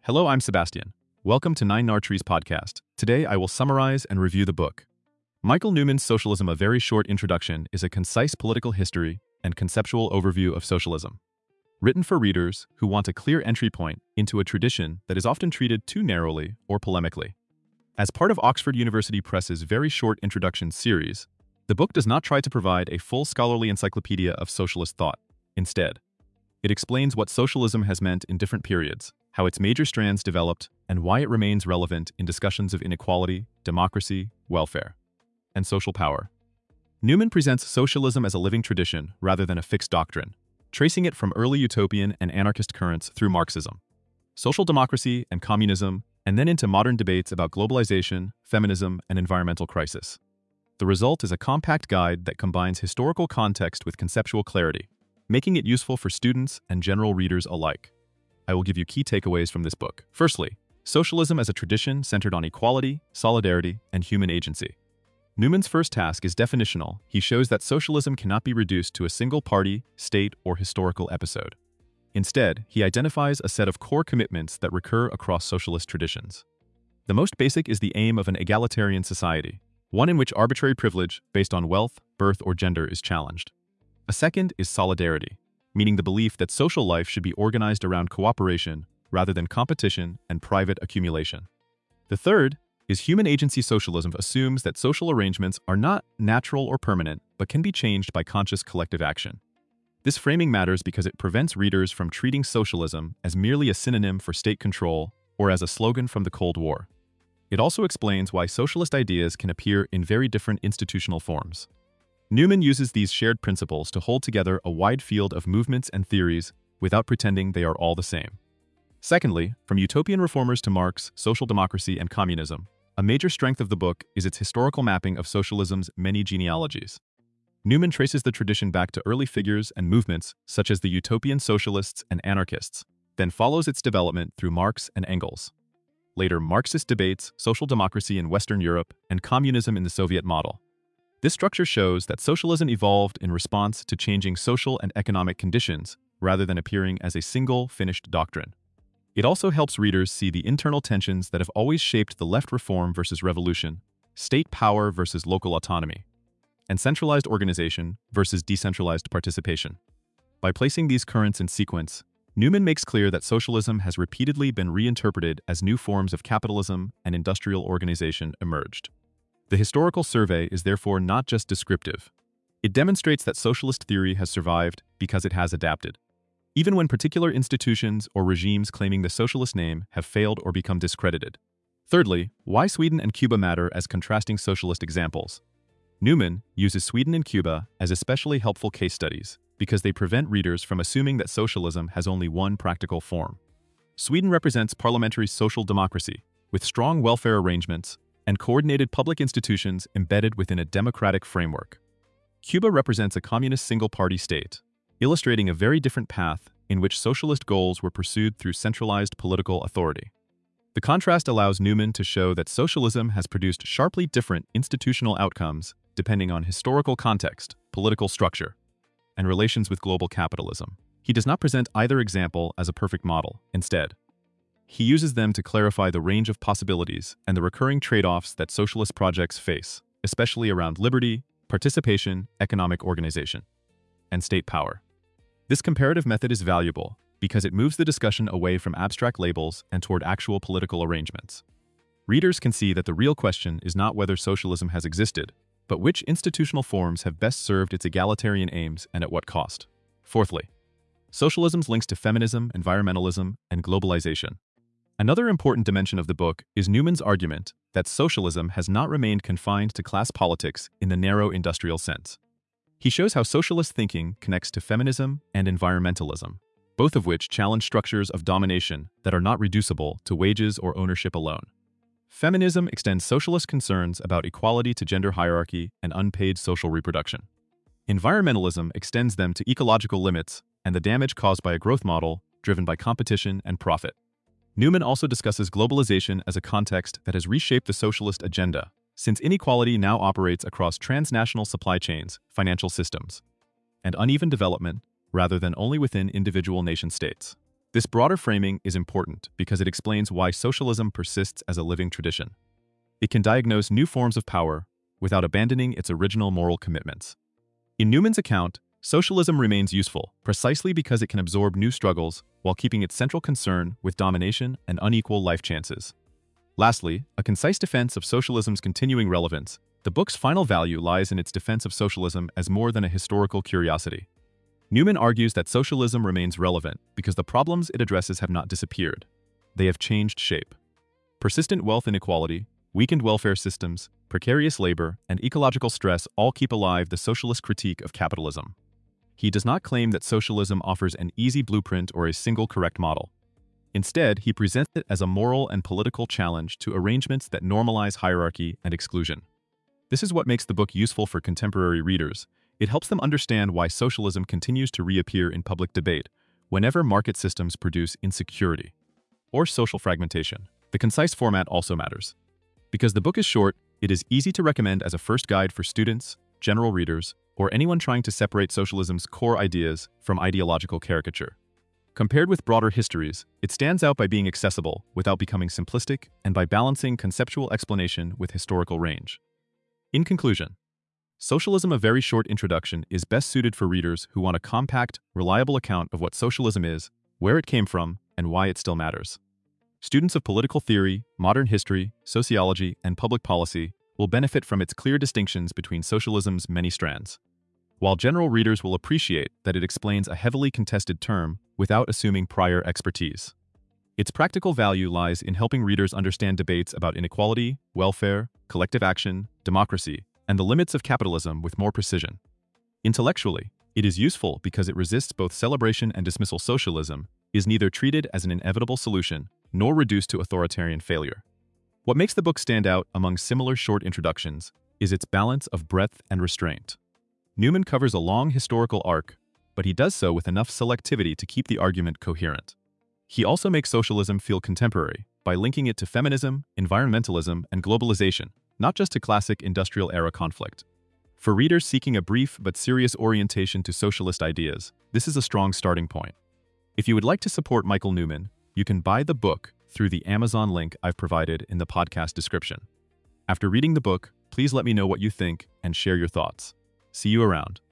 Hello, I'm Sebastian. Welcome to Nine Nartrees podcast. Today I will summarize and review the book. Michael Newman's Socialism: A Very Short Introduction is a concise political history and conceptual overview of socialism. Written for readers who want a clear entry point into a tradition that is often treated too narrowly or polemically. As part of Oxford University Press's Very Short Introduction series, the book does not try to provide a full scholarly encyclopedia of socialist thought. Instead, it explains what socialism has meant in different periods, how its major strands developed, and why it remains relevant in discussions of inequality, democracy, welfare, and social power. Newman presents socialism as a living tradition rather than a fixed doctrine, tracing it from early utopian and anarchist currents through Marxism, social democracy and communism, and then into modern debates about globalization, feminism, and environmental crisis. The result is a compact guide that combines historical context with conceptual clarity, making it useful for students and general readers alike. I will give you key takeaways from this book. Firstly, socialism as a tradition centered on equality, solidarity, and human agency. Newman's first task is definitional. He shows that socialism cannot be reduced to a single party, state, or historical episode. Instead, he identifies a set of core commitments that recur across socialist traditions. The most basic is the aim of an egalitarian society, one in which arbitrary privilege based on wealth, birth, or gender is challenged. A second is solidarity, meaning the belief that social life should be organized around cooperation rather than competition and private accumulation. The third is human agency. Socialism assumes that social arrangements are not natural or permanent, but can be changed by conscious collective action. This framing matters because it prevents readers from treating socialism as merely a synonym for state control or as a slogan from the Cold War. It also explains why socialist ideas can appear in very different institutional forms. Newman uses these shared principles to hold together a wide field of movements and theories without pretending they are all the same. Secondly, from utopian reformers to Marx, social democracy, and communism, a major strength of the book is its historical mapping of socialism's many genealogies. Newman traces the tradition back to early figures and movements such as the utopian socialists and anarchists, then follows its development through Marx and Engels. Later, Marxist debates, social democracy in Western Europe, and communism in the Soviet model. This structure shows that socialism evolved in response to changing social and economic conditions rather than appearing as a single, finished doctrine. It also helps readers see the internal tensions that have always shaped the left: reform versus revolution, state power versus local autonomy, and centralized organization versus decentralized participation. By placing these currents in sequence, Newman makes clear that socialism has repeatedly been reinterpreted as new forms of capitalism and industrial organization emerged. The historical survey is therefore not just descriptive. It demonstrates that socialist theory has survived because it has adapted, even when particular institutions or regimes claiming the socialist name have failed or become discredited. Thirdly, why Sweden and Cuba matter as contrasting socialist examples. Newman uses Sweden and Cuba as especially helpful case studies because they prevent readers from assuming that socialism has only one practical form. Sweden represents parliamentary social democracy, with strong welfare arrangements and coordinated public institutions embedded within a democratic framework. Cuba represents a communist single-party state, illustrating a very different path in which socialist goals were pursued through centralized political authority. The contrast allows Newman to show that socialism has produced sharply different institutional outcomes depending on historical context, political structure, and relations with global capitalism. He does not present either example as a perfect model. Instead, he uses them to clarify the range of possibilities and the recurring trade-offs that socialist projects face, especially around liberty, participation, economic organization, and state power. This comparative method is valuable because it moves the discussion away from abstract labels and toward actual political arrangements. Readers can see that the real question is not whether socialism has existed, but which institutional forms have best served its egalitarian aims and at what cost. Fourthly, socialism's links to feminism, environmentalism, and globalization. Another important dimension of the book is Newman's argument that socialism has not remained confined to class politics in the narrow industrial sense. He shows how socialist thinking connects to feminism and environmentalism, both of which challenge structures of domination that are not reducible to wages or ownership alone. Feminism extends socialist concerns about equality to gender hierarchy and unpaid social reproduction. Environmentalism extends them to ecological limits and the damage caused by a growth model driven by competition and profit. Newman also discusses globalization as a context that has reshaped the socialist agenda, since inequality now operates across transnational supply chains, financial systems, and uneven development rather than only within individual nation-states. This broader framing is important because it explains why socialism persists as a living tradition. It can diagnose new forms of power without abandoning its original moral commitments. In Newman's account, socialism remains useful precisely because it can absorb new struggles while keeping its central concern with domination and unequal life chances. Lastly, a concise defense of socialism's continuing relevance. The book's final value lies in its defense of socialism as more than a historical curiosity. Newman argues that socialism remains relevant because the problems it addresses have not disappeared. They have changed shape. Persistent wealth inequality, weakened welfare systems, precarious labor, and ecological stress all keep alive the socialist critique of capitalism. He does not claim that socialism offers an easy blueprint or a single correct model. Instead, he presents it as a moral and political challenge to arrangements that normalize hierarchy and exclusion. This is what makes the book useful for contemporary readers. It helps them understand why socialism continues to reappear in public debate whenever market systems produce insecurity or social fragmentation. The concise format also matters. Because the book is short, it is easy to recommend as a first guide for students, general readers, or anyone trying to separate socialism's core ideas from ideological caricature. Compared with broader histories, it stands out by being accessible without becoming simplistic and by balancing conceptual explanation with historical range. In conclusion, Socialism: A Very Short Introduction is best suited for readers who want a compact, reliable account of what socialism is, where it came from, and why it still matters. Students of political theory, modern history, sociology, and public policy will benefit from its clear distinctions between socialism's many strands, while general readers will appreciate that it explains a heavily contested term without assuming prior expertise. Its practical value lies in helping readers understand debates about inequality, welfare, collective action, democracy, and the limits of capitalism with more precision. Intellectually, it is useful because it resists both celebration and dismissal. Socialism is neither treated as an inevitable solution nor reduced to authoritarian failure. What makes the book stand out among similar short introductions is its balance of breadth and restraint. Newman covers a long historical arc, but he does so with enough selectivity to keep the argument coherent. He also makes socialism feel contemporary by linking it to feminism, environmentalism, and globalization, not just to classic industrial-era conflict. For readers seeking a brief but serious orientation to socialist ideas, this is a strong starting point. If you would like to support Michael Newman, you can buy the book through the Amazon link I've provided in the podcast description. After reading the book, please let me know what you think and share your thoughts. See you around.